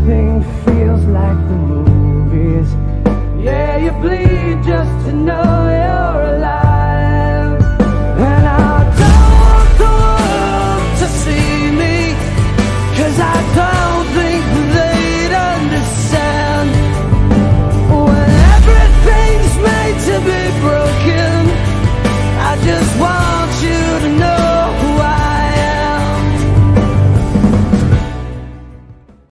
Everything feels like the movies. Yeah, you bleed just